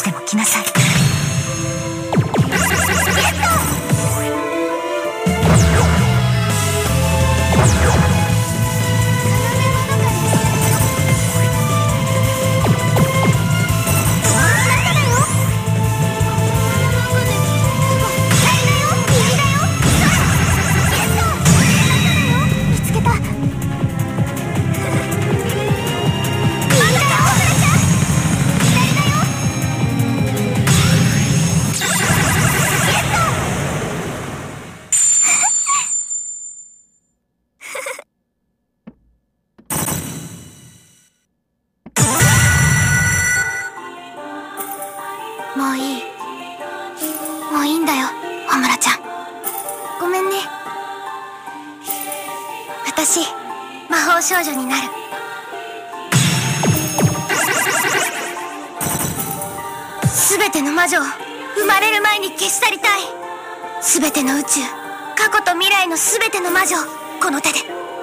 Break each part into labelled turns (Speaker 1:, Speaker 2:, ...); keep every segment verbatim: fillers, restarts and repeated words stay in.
Speaker 1: でも来なさい。もういい。もういいんだよ、ホムラちゃん。ごめんね。私、魔法少女になる。すべての魔女を生まれる前に消し去りたい。すべての宇宙、過去と未来のすべての魔女をこの手で。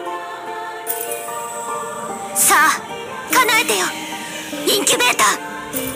Speaker 1: さあ、叶えてよ、インキュベーター。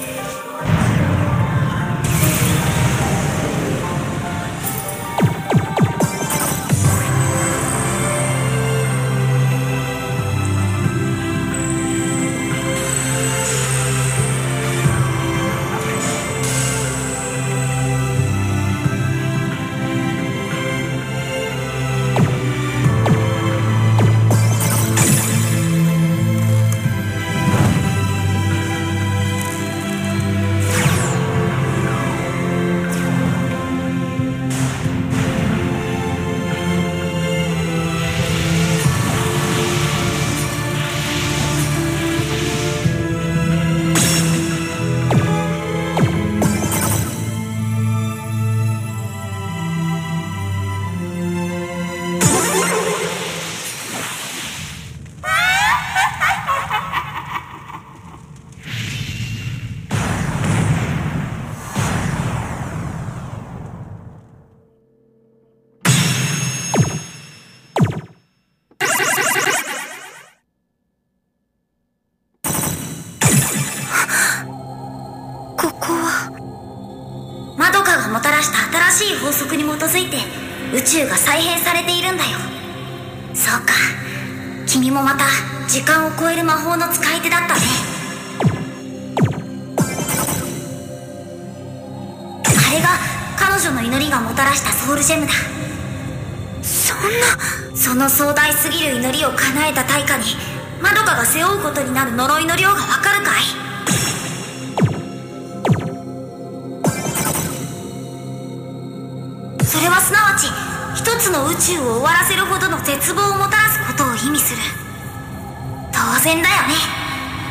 Speaker 2: マドカがもたらした新しい法則に基づいて宇宙が再編されているんだよ。そうか、君もまた時間を超える魔法の使い手だったね。あれが彼女の祈りがもたらしたソウルジェムだ。
Speaker 1: そんな、
Speaker 2: その壮大すぎる祈りを叶えた対価にマドカが背負うことになる呪いの量がわかるかい？それはすなわち一つの宇宙を終わらせるほどの絶望をもたらすことを意味する。当然だよね。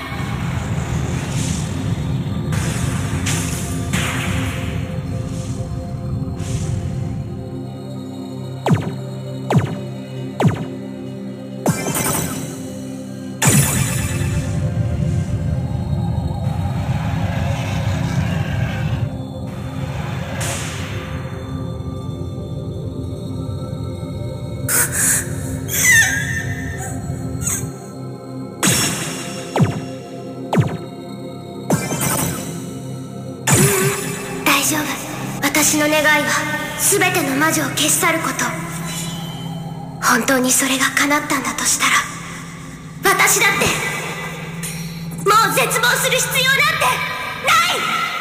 Speaker 1: 大丈夫。私の願いは全ての魔女を消し去ること。本当にそれが叶ったんだとしたら、私だってもう絶望する必要なんてない。